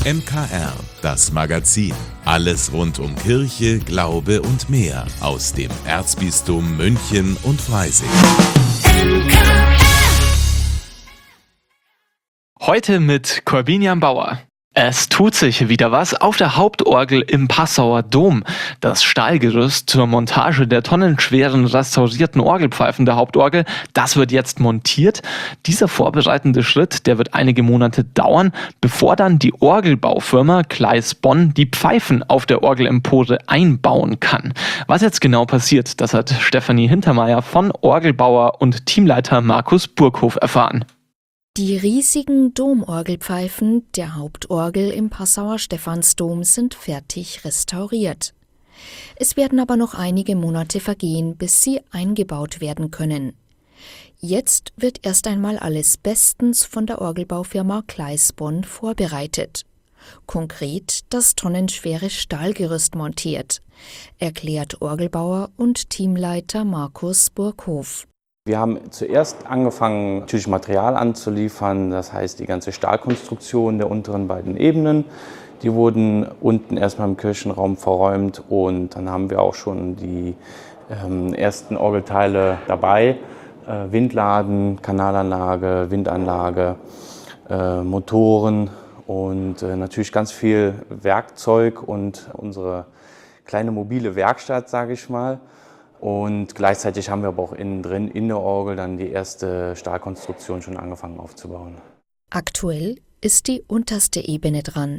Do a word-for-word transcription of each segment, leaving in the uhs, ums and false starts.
M K R, das Magazin. Alles rund um Kirche, Glaube und mehr aus dem Erzbistum München und Freising. Heute mit Corbinian Bauer. Es tut sich wieder was auf der Hauptorgel im Passauer Dom. Das Stahlgerüst zur Montage der tonnenschweren restaurierten Orgelpfeifen der Hauptorgel, das wird jetzt montiert. Dieser vorbereitende Schritt, der wird einige Monate dauern, bevor dann die Orgelbaufirma Kleis Bonn die Pfeifen auf der Orgelempore einbauen kann. Was jetzt genau passiert, das hat Stefanie Hintermeier von Orgelbauer und Teamleiter Markus Burghof erfahren. Die riesigen Domorgelpfeifen der Hauptorgel im Passauer Stephansdom sind fertig restauriert. Es werden aber noch einige Monate vergehen, bis sie eingebaut werden können. Jetzt wird erst einmal alles bestens von der Orgelbaufirma Kleis Bonn vorbereitet. Konkret das tonnenschwere Stahlgerüst montiert, erklärt Orgelbauer und Teamleiter Markus Burghof. Wir haben zuerst angefangen, natürlich Material anzuliefern, das heißt die ganze Stahlkonstruktion der unteren beiden Ebenen. Die wurden unten erstmal im Kirchenraum verräumt und dann haben wir auch schon die ähm, ersten Orgelteile dabei. Äh, Windladen, Kanalanlage, Windanlage, äh, Motoren und äh, natürlich ganz viel Werkzeug und unsere kleine mobile Werkstatt, sage ich mal. Und gleichzeitig haben wir aber auch innen drin, in der Orgel, dann die erste Stahlkonstruktion schon angefangen aufzubauen. Aktuell ist die unterste Ebene dran.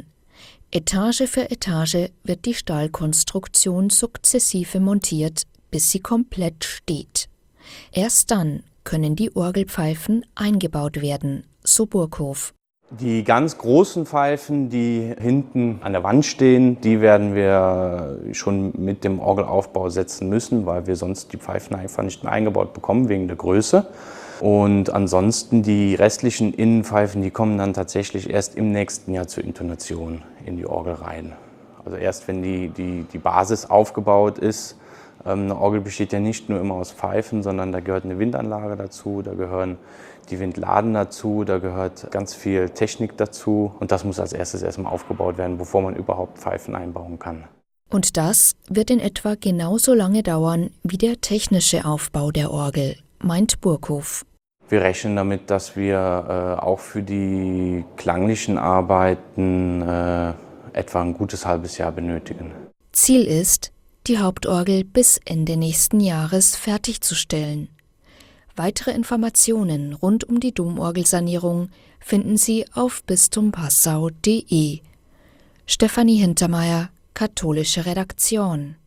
Etage für Etage wird die Stahlkonstruktion sukzessive montiert, bis sie komplett steht. Erst dann können die Orgelpfeifen eingebaut werden, so Burghof. Die ganz großen Pfeifen, die hinten an der Wand stehen, die werden wir schon mit dem Orgelaufbau setzen müssen, weil wir sonst die Pfeifen einfach nicht mehr eingebaut bekommen wegen der Größe. Und ansonsten die restlichen Innenpfeifen, die kommen dann tatsächlich erst im nächsten Jahr zur Intonation in die Orgel rein. Also erst wenn die, die, die Basis aufgebaut ist. Eine Orgel besteht ja nicht nur immer aus Pfeifen, sondern da gehört eine Windanlage dazu, da gehören die Windladen dazu, da gehört ganz viel Technik dazu und das muss als erstes erstmal aufgebaut werden, bevor man überhaupt Pfeifen einbauen kann. Und das wird in etwa genauso lange dauern wie der technische Aufbau der Orgel, meint Burghof. Wir rechnen damit, dass wir äh, auch für die klanglichen Arbeiten äh, etwa ein gutes halbes Jahr benötigen. Ziel ist, die Hauptorgel bis Ende nächsten Jahres fertigzustellen. Weitere Informationen rund um die Domorgelsanierung finden Sie auf bistumpassau punkt de. Stefanie Hintermeier, katholische Redaktion.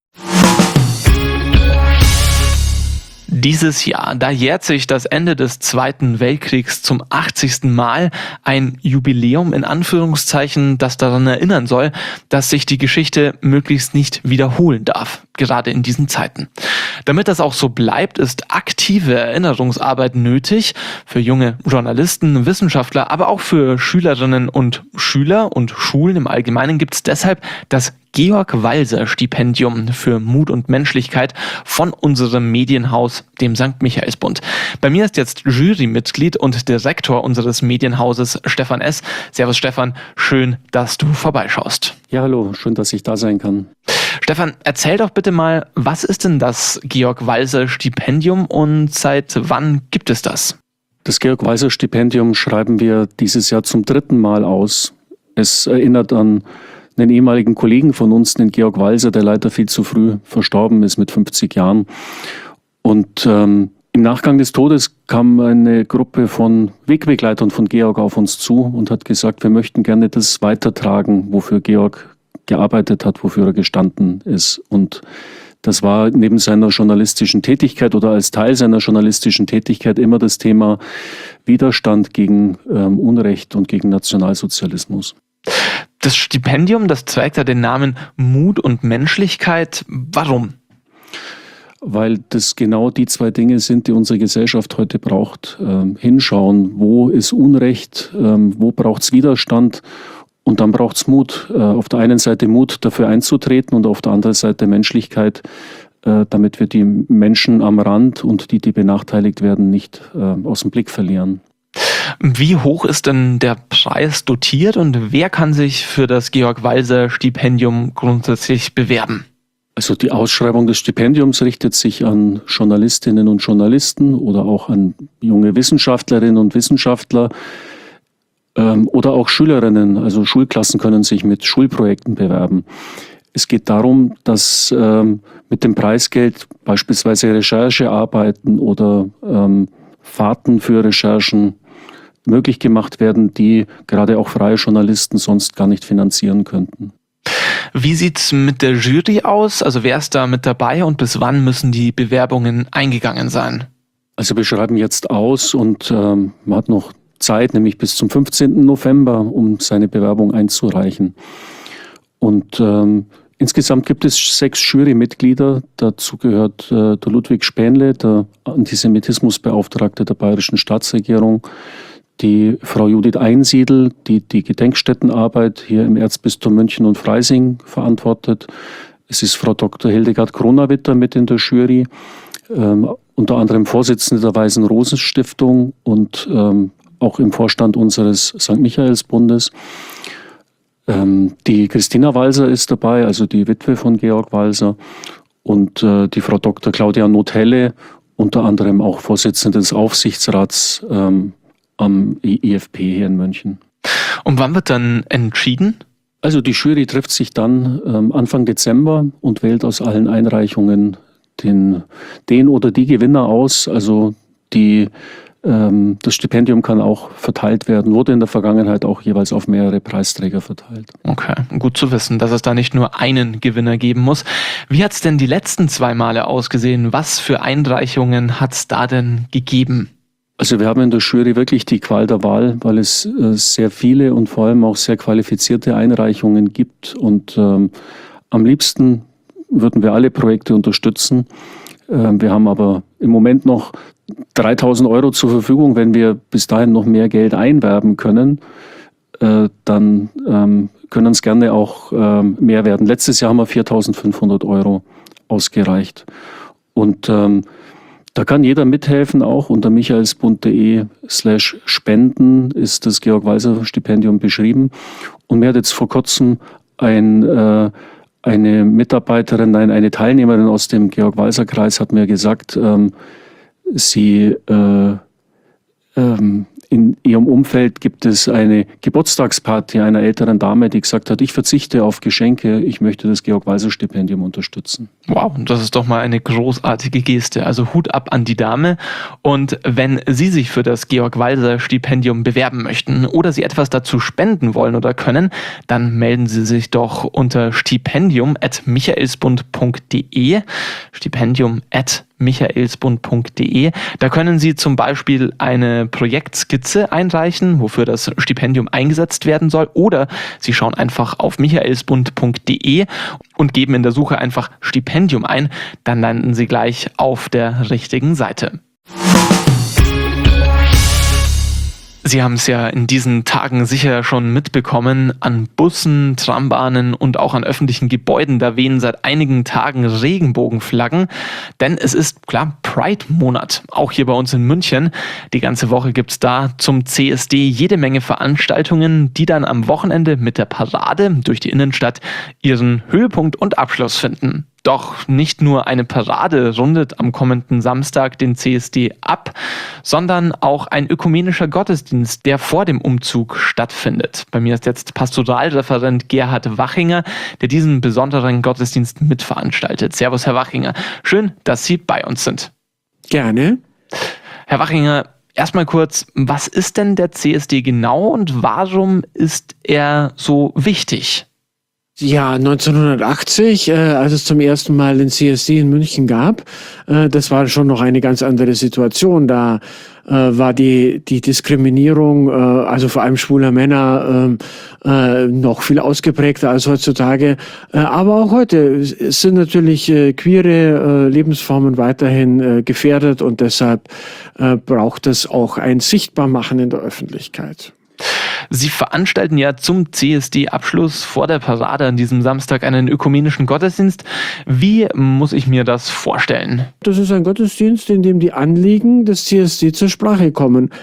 Dieses Jahr, da jährt sich das Ende des Zweiten Weltkriegs zum achtzigsten Mal, ein Jubiläum in Anführungszeichen, das daran erinnern soll, dass sich die Geschichte möglichst nicht wiederholen darf, gerade in diesen Zeiten. Damit das auch so bleibt, ist aktive Erinnerungsarbeit nötig für junge Journalisten, Wissenschaftler, aber auch für Schülerinnen und Schüler und Schulen im Allgemeinen gibt es deshalb das Georg-Walser-Stipendium für Mut und Menschlichkeit von unserem Medienhaus, dem Sankt Michaelsbund. Bei mir ist jetzt Jurymitglied und Direktor unseres Medienhauses Stefan S. Servus Stefan, schön, dass du vorbeischaust. Ja, hallo, schön, dass ich da sein kann. Stefan, erzähl doch bitte mal, was ist denn das Georg-Walser-Stipendium und seit wann gibt es das? Das Georg-Walser-Stipendium schreiben wir dieses Jahr zum dritten Mal aus. Es erinnert an einen ehemaligen Kollegen von uns, den Georg Walser, der leider viel zu früh verstorben ist mit fünfzig Jahren. Und ähm, im Nachgang des Todes kam eine Gruppe von Wegbegleitern von Georg auf uns zu und hat gesagt, wir möchten gerne das weitertragen, wofür Georg gearbeitet hat, wofür er gestanden ist. Und das war neben seiner journalistischen Tätigkeit oder als Teil seiner journalistischen Tätigkeit immer das Thema Widerstand gegen ähm, Unrecht und gegen Nationalsozialismus. Das Stipendium, das trägt ja den Namen Mut und Menschlichkeit. Warum? Weil das genau die zwei Dinge sind, die unsere Gesellschaft heute braucht. Ähm, hinschauen, wo ist Unrecht, ähm, wo braucht es Widerstand und dann braucht es Mut. Äh, auf der einen Seite Mut, dafür einzutreten und auf der anderen Seite Menschlichkeit, äh, damit wir die Menschen am Rand und die, die benachteiligt werden, nicht äh, aus dem Blick verlieren. Wie hoch ist denn der Preis dotiert und wer kann sich für das Georg-Walser-Stipendium grundsätzlich bewerben? Also die Ausschreibung des Stipendiums richtet sich an Journalistinnen und Journalisten oder auch an junge Wissenschaftlerinnen und Wissenschaftler ähm, oder auch Schülerinnen. Also Schulklassen können sich mit Schulprojekten bewerben. Es geht darum, dass ähm, mit dem Preisgeld beispielsweise Recherchearbeiten oder ähm, Fahrten für Recherchen möglich gemacht werden, die gerade auch freie Journalisten sonst gar nicht finanzieren könnten. Wie sieht's mit der Jury aus? Also wer ist da mit dabei und bis wann müssen die Bewerbungen eingegangen sein? Also wir schreiben jetzt aus und ähm, man hat noch Zeit, nämlich bis zum fünfzehnten November, um seine Bewerbung einzureichen. Und ähm, insgesamt gibt es sechs Jurymitglieder. Dazu gehört äh, der Ludwig Spähnle, der Antisemitismusbeauftragte der bayerischen Staatsregierung, die Frau Judith Einsiedel, die die Gedenkstättenarbeit hier im Erzbistum München und Freising verantwortet. Es ist Frau Doktor Hildegard Kronawitter mit in der Jury, ähm, unter anderem Vorsitzende der Weißen-Rosen-Stiftung und ähm, auch im Vorstand unseres Sankt Michaelsbundes. Ähm, die Christina Walser ist dabei, also die Witwe von Georg Walser, und äh, die Frau Doktor Claudia Nothelle, unter anderem auch Vorsitzende des Aufsichtsrats ähm, am I F P hier in München. Und wann wird dann entschieden? Also die Jury trifft sich dann ähm, Anfang Dezember und wählt aus allen Einreichungen den, den oder die Gewinner aus. Also die, ähm, das Stipendium kann auch verteilt werden, wurde in der Vergangenheit auch jeweils auf mehrere Preisträger verteilt. Okay, gut zu wissen, dass es da nicht nur einen Gewinner geben muss. Wie hat es denn die letzten zwei Male ausgesehen? Was für Einreichungen hat es da denn gegeben? Also wir haben in der Jury wirklich die Qual der Wahl, weil es äh, sehr viele und vor allem auch sehr qualifizierte Einreichungen gibt. Und ähm, am liebsten würden wir alle Projekte unterstützen. Ähm, wir haben aber im Moment noch dreitausend Euro zur Verfügung. Wenn wir bis dahin noch mehr Geld einwerben können, äh, dann ähm, können es gerne auch ähm, mehr werden. Letztes Jahr haben wir viertausendfünfhundert Euro ausgereicht. Und ähm, da kann jeder mithelfen, auch unter michaelsbund.de slash spenden ist das Georg-Walser-Stipendium beschrieben. Und mir hat jetzt vor kurzem ein, äh, eine Mitarbeiterin, nein, eine Teilnehmerin aus dem Georg-Walser-Kreis hat mir gesagt, ähm, sie äh, ähm, in ihrem Umfeld gibt es eine Geburtstagsparty einer älteren Dame, die gesagt hat, ich verzichte auf Geschenke, ich möchte das Georg-Walser-Stipendium unterstützen. Wow, das ist doch mal eine großartige Geste. Also Hut ab an die Dame. Und wenn Sie sich für das Georg-Walser-Stipendium bewerben möchten oder Sie etwas dazu spenden wollen oder können, dann melden Sie sich doch unter stipendium at michaelsbund punkt de. Stipendium at michaelsbund punkt de. Da können Sie zum Beispiel eine Projektskizze einreichen, wofür das Stipendium eingesetzt werden soll, oder Sie schauen einfach auf michaelsbund punkt de und geben in der Suche einfach Stipendium ein, dann landen Sie gleich auf der richtigen Seite. Sie haben es ja in diesen Tagen sicher schon mitbekommen, an Bussen, Trambahnen und auch an öffentlichen Gebäuden, da wehen seit einigen Tagen Regenbogenflaggen, denn es ist, klar, Pride-Monat, auch hier bei uns in München. Die ganze Woche gibt es da zum C S D jede Menge Veranstaltungen, die dann am Wochenende mit der Parade durch die Innenstadt ihren Höhepunkt und Abschluss finden. Doch nicht nur eine Parade rundet am kommenden Samstag den C S D ab, sondern auch ein ökumenischer Gottesdienst, der vor dem Umzug stattfindet. Bei mir ist jetzt Pastoralreferent Gerhard Wachinger, der diesen besonderen Gottesdienst mitveranstaltet. Servus, Herr Wachinger. Schön, dass Sie bei uns sind. Gerne. Herr Wachinger, erstmal kurz, was ist denn der C S D genau und warum ist er so wichtig? Ja, neunzehnhundertachtzig, äh, als es zum ersten Mal den C S D in München gab, äh, das war schon noch eine ganz andere Situation. Da äh, war die die Diskriminierung, äh, also vor allem schwuler Männer, äh, äh, noch viel ausgeprägter als heutzutage. Äh, aber auch heute sind natürlich äh, queere äh, Lebensformen weiterhin äh, gefährdet und deshalb äh, braucht es auch ein Sichtbarmachen in der Öffentlichkeit. Sie veranstalten ja zum C S D-Abschluss vor der Parade an diesem Samstag einen ökumenischen Gottesdienst. Wie muss ich mir das vorstellen? Das ist ein Gottesdienst, in dem die Anliegen des C S D zur Sprache kommen.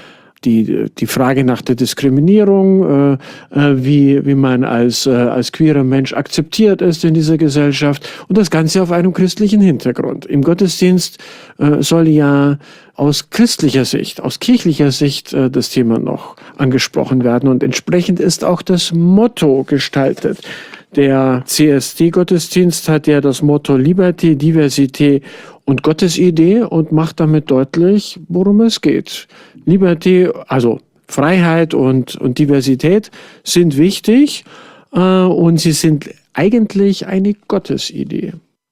die, die Frage nach der Diskriminierung, äh, wie, wie man als, äh, als queerer Mensch akzeptiert ist in dieser Gesellschaft und das Ganze auf einem christlichen Hintergrund. Im Gottesdienst äh, soll ja aus christlicher Sicht, aus kirchlicher Sicht äh, das Thema noch angesprochen werden und entsprechend ist auch das Motto gestaltet. Der C S D-Gottesdienst hat ja das Motto Liberty, Diversität und Gottesidee und macht damit deutlich, worum es geht. Liberty, also Freiheit und, und Diversität sind wichtig äh, und sie sind eigentlich eine Gottesidee.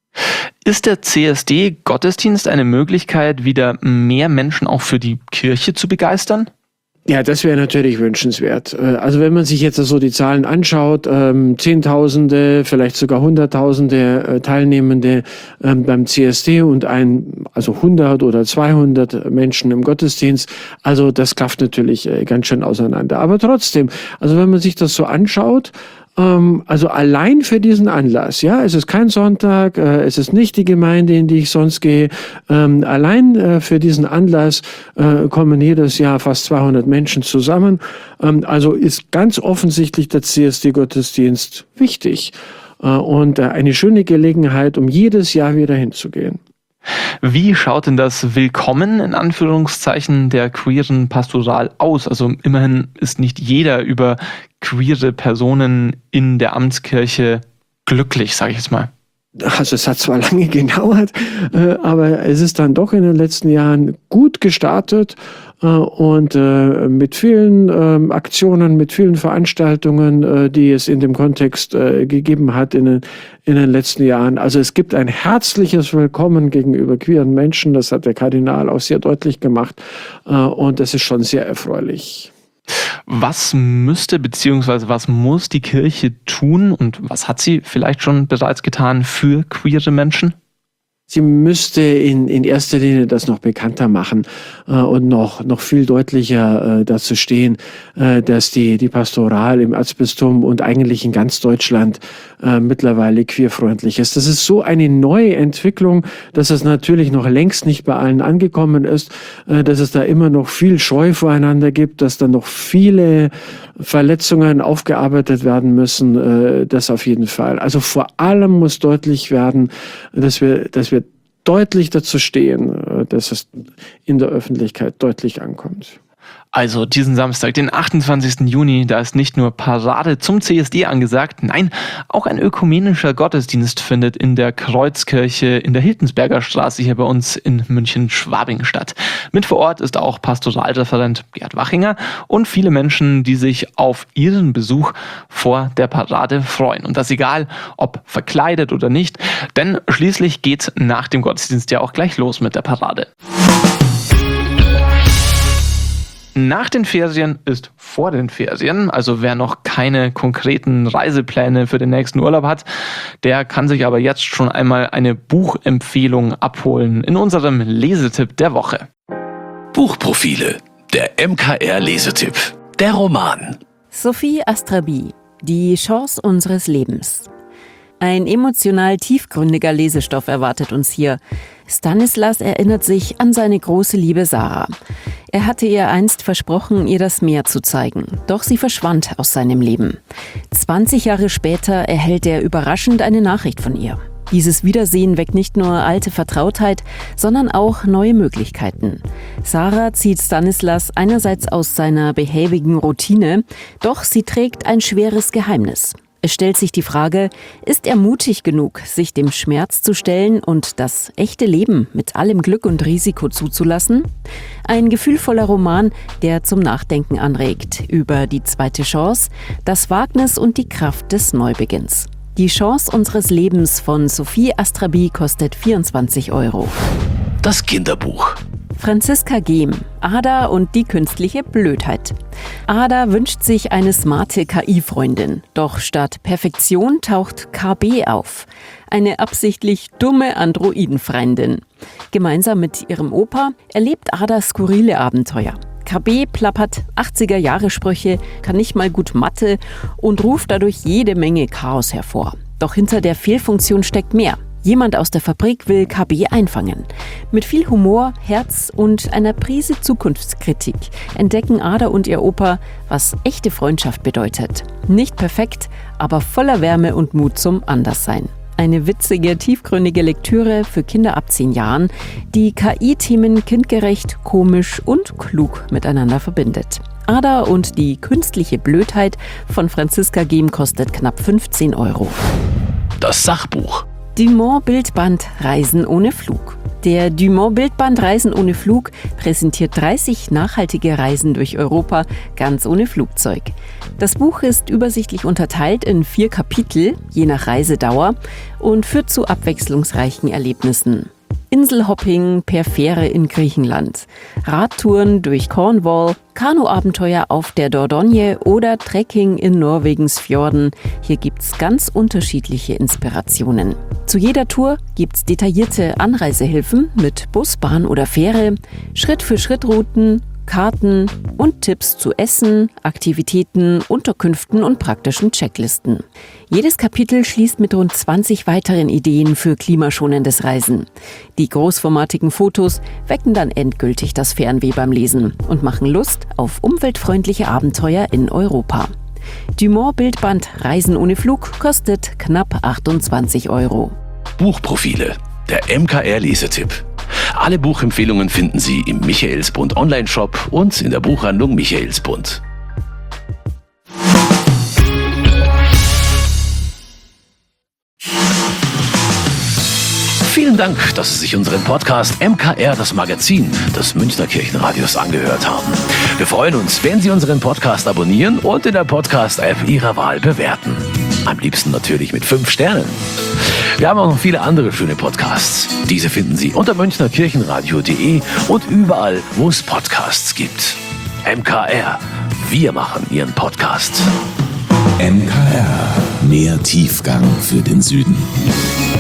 Ist der C S D-Gottesdienst eine Möglichkeit, wieder mehr Menschen auch für die Kirche zu begeistern? Ja, das wäre natürlich wünschenswert. Also wenn man sich jetzt so die Zahlen anschaut, ähm, Zehntausende, vielleicht sogar Hunderttausende äh, Teilnehmende ähm, beim C S D und ein, also hundert oder zweihundert Menschen im Gottesdienst, also das klafft natürlich äh, ganz schön auseinander. Aber trotzdem, also wenn man sich das so anschaut, also allein für diesen Anlass, ja, es ist kein Sonntag, äh, es ist nicht die Gemeinde, in die ich sonst gehe, ähm, allein äh, für diesen Anlass äh, kommen jedes Jahr fast zweihundert Menschen zusammen, ähm, also ist ganz offensichtlich der C S D-Gottesdienst wichtig äh, und äh, eine schöne Gelegenheit, um jedes Jahr wieder hinzugehen. Wie schaut denn das Willkommen in Anführungszeichen der queeren Pastoral aus? Also immerhin ist nicht jeder über queere Personen in der Amtskirche glücklich, sage ich jetzt mal. Also es hat zwar lange gedauert, äh, aber es ist dann doch in den letzten Jahren gut gestartet äh, und äh, mit vielen äh, Aktionen, mit vielen Veranstaltungen, äh, die es in dem Kontext äh, gegeben hat in den, in den letzten Jahren. Also es gibt ein herzliches Willkommen gegenüber queeren Menschen, das hat der Kardinal auch sehr deutlich gemacht äh, und das ist schon sehr erfreulich. Was müsste bzw. was muss die Kirche tun und was hat sie vielleicht schon bereits getan für queere Menschen? Sie müsste in, in erster Linie das noch bekannter machen äh, und noch, noch viel deutlicher äh, dazu stehen, äh, dass die, die Pastoral im Erzbistum und eigentlich in ganz Deutschland äh, mittlerweile queerfreundlich ist. Das ist so eine neue Entwicklung, dass es natürlich noch längst nicht bei allen angekommen ist, äh, dass es da immer noch viel Scheu voreinander gibt, dass da noch viele Verletzungen aufgearbeitet werden müssen, äh, das auf jeden Fall. Also vor allem muss deutlich werden, dass wir, dass wir deutlich dazu stehen, dass es in der Öffentlichkeit deutlich ankommt. Also diesen Samstag, den achtundzwanzigsten Juni, da ist nicht nur Parade zum C S D angesagt, nein, auch ein ökumenischer Gottesdienst findet in der Kreuzkirche in der Hiltensberger Straße hier bei uns in München-Schwabing statt. Mit vor Ort ist auch Pastoralreferent Gerd Wachinger und viele Menschen, die sich auf ihren Besuch vor der Parade freuen. Und das egal, ob verkleidet oder nicht, denn schließlich geht nach dem Gottesdienst ja auch gleich los mit der Parade. Nach den Ferien ist vor den Ferien, also wer noch keine konkreten Reisepläne für den nächsten Urlaub hat, der kann sich aber jetzt schon einmal eine Buchempfehlung abholen in unserem Lesetipp der Woche. Buchprofile, der M K R-Lesetipp, der Roman. Sophie Astrabi, die Chance unseres Lebens. Ein emotional tiefgründiger Lesestoff erwartet uns hier. Stanislas erinnert sich an seine große Liebe Sarah. Er hatte ihr einst versprochen, ihr das Meer zu zeigen. Doch sie verschwand aus seinem Leben. zwanzig Jahre später erhält er überraschend eine Nachricht von ihr. Dieses Wiedersehen weckt nicht nur alte Vertrautheit, sondern auch neue Möglichkeiten. Sarah zieht Stanislas einerseits aus seiner behäbigen Routine, doch sie trägt ein schweres Geheimnis. Es stellt sich die Frage, ist er mutig genug, sich dem Schmerz zu stellen und das echte Leben mit allem Glück und Risiko zuzulassen? Ein gefühlvoller Roman, der zum Nachdenken anregt über die zweite Chance, das Wagnis und die Kraft des Neubeginns. Die Chance unseres Lebens von Sophie Astrabi kostet vierundzwanzig Euro. Das Kinderbuch. Franziska Gehm, Ada und die künstliche Blödheit. Ada wünscht sich eine smarte K I-Freundin. Doch statt Perfektion taucht K B auf. Eine absichtlich dumme Androidenfreundin. Gemeinsam mit ihrem Opa erlebt Ada skurrile Abenteuer. K B plappert achtziger-Jahre-Sprüche, kann nicht mal gut Mathe und ruft dadurch jede Menge Chaos hervor. Doch hinter der Fehlfunktion steckt mehr. Jemand aus der Fabrik will K B einfangen. Mit viel Humor, Herz und einer Prise Zukunftskritik entdecken Ada und ihr Opa, was echte Freundschaft bedeutet. Nicht perfekt, aber voller Wärme und Mut zum Anderssein. Eine witzige, tiefgründige Lektüre für Kinder ab zehn Jahren, die K I-Themen kindgerecht, komisch und klug miteinander verbindet. Ada und die künstliche Blödheit von Franziska Gehm kostet knapp fünfzehn Euro. Das Sachbuch. Dumont Bildband Reisen ohne Flug. Der Dumont Bildband Reisen ohne Flug präsentiert dreißig nachhaltige Reisen durch Europa, ganz ohne Flugzeug. Das Buch ist übersichtlich unterteilt in vier Kapitel, je nach Reisedauer, und führt zu abwechslungsreichen Erlebnissen. Inselhopping per Fähre in Griechenland, Radtouren durch Cornwall, Kanuabenteuer auf der Dordogne oder Trekking in Norwegens Fjorden. Hier gibt's ganz unterschiedliche Inspirationen. Zu jeder Tour gibt's detaillierte Anreisehilfen mit Bus, Bahn oder Fähre, Schritt-für-Schritt-Routen, Karten und Tipps zu Essen, Aktivitäten, Unterkünften und praktischen Checklisten. Jedes Kapitel schließt mit rund zwanzig weiteren Ideen für klimaschonendes Reisen. Die großformatigen Fotos wecken dann endgültig das Fernweh beim Lesen und machen Lust auf umweltfreundliche Abenteuer in Europa. Dumont Bildband Reisen ohne Flug kostet knapp achtundzwanzig Euro. Buchprofile. Der M K R-Lesetipp. Alle Buchempfehlungen finden Sie im Michaelsbund Online-Shop und in der Buchhandlung Michaelsbund. Vielen Dank, dass Sie sich unseren Podcast M K R, das Magazin des Münchner Kirchenradios, angehört haben. Wir freuen uns, wenn Sie unseren Podcast abonnieren und in der Podcast-App Ihrer Wahl bewerten. Am liebsten natürlich mit fünf Sternen. Wir haben auch noch viele andere schöne Podcasts. Diese finden Sie unter münchnerkirchenradio punkt de und überall, wo es Podcasts gibt. M K R, wir machen Ihren Podcast. M K R, mehr Tiefgang für den Süden.